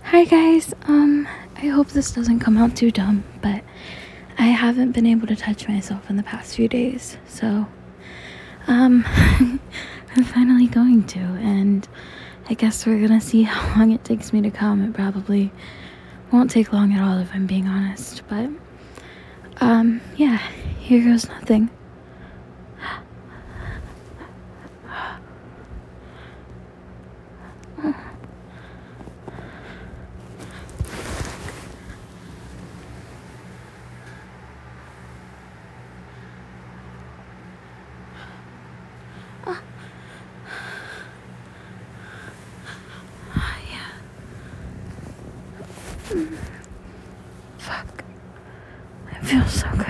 Hi guys, I hope this doesn't come out too dumb, but I haven't been able to touch myself in the past few days, so, I'm finally going to, and I guess we're gonna see how long it takes me to come. It probably won't take long at all if I'm being honest, but, yeah, here goes nothing. Fuck. It feels so good.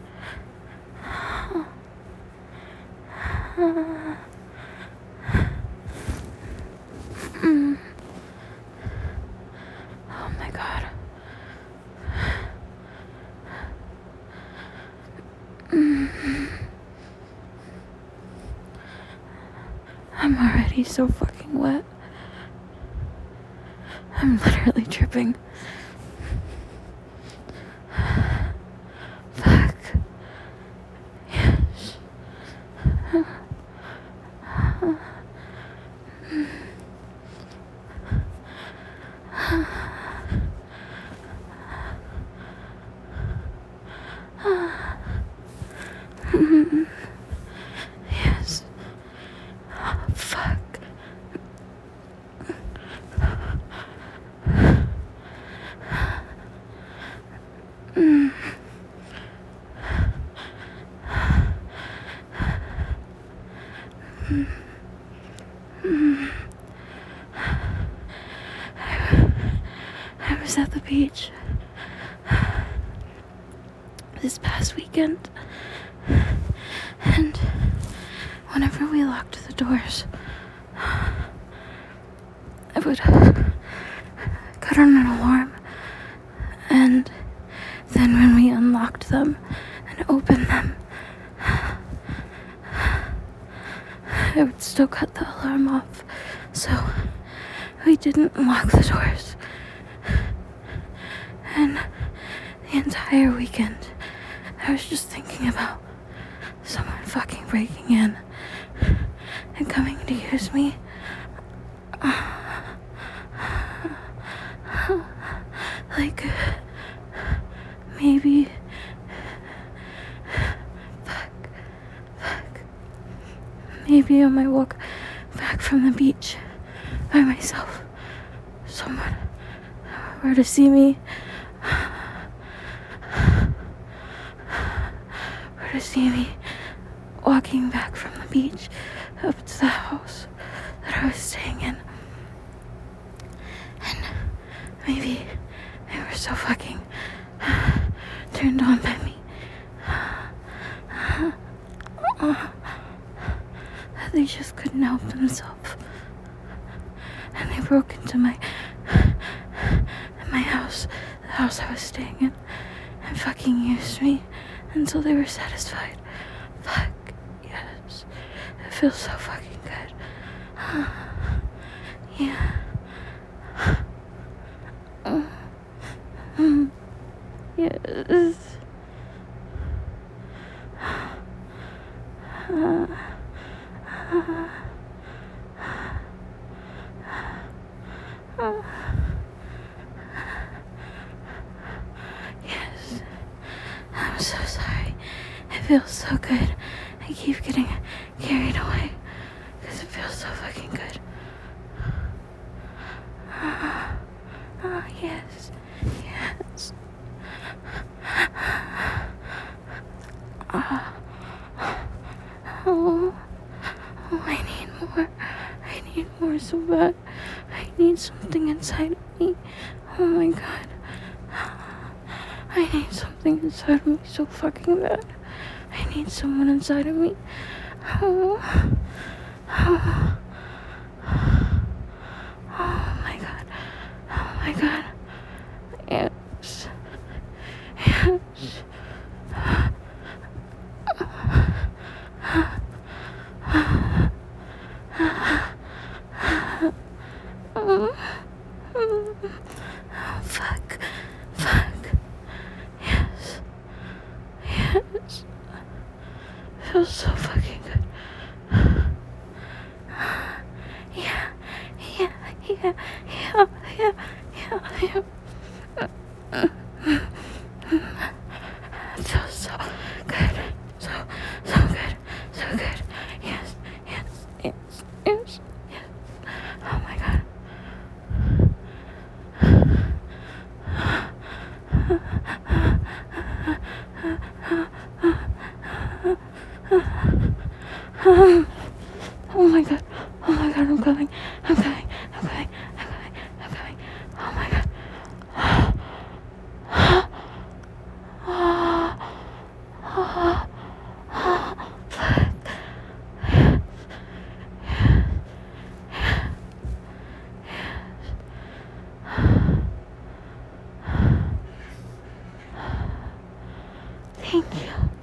Oh my god. I'm already so fucking wet. I'm literally dripping. Fuck. Yes. Yes. Fuck. I was at the beach this past weekend, and whenever we locked the doors, I would cut on an alarm, and then when we unlocked them and opened them, I would still cut the alarm off, so we didn't lock the doors. And the entire weekend, I was just thinking about someone fucking breaking in and coming to use me. Like, maybe. Maybe on my walk back from the beach by myself, someone were to see me, walking back from the beach up to the house that I was staying in. And maybe they were so fucking turned on by me that they just couldn't help themselves. And they broke into my house, the house I was staying in, and fucking used me until they were satisfied. Fuck, yes. It feels so fucking good. Yeah. Yes. Yes. I'm so sorry. It feels so good. I keep getting carried away because it feels so fucking good. Yes. Yes. Oh, I need more. I need more so bad. I need something inside of me. Oh my god. I need something inside of me so fucking bad. I need someone inside of me. Oh. Oh. Oh my god. Oh my god. Yes. Yes. Oh, fuck. Fuck. Yes. Yes. Feels so fucking good. Yeah. Yeah. Yeah. Yeah. Yeah. Yeah. Yeah. It feels so good. So good. So good. Yes. Yes. Yes. Yes. Yes. Oh my god. Oh my god. Oh my god, I'm coming. I'm coming. I'm coming. I'm coming. I'm coming. Oh my god. Thank you.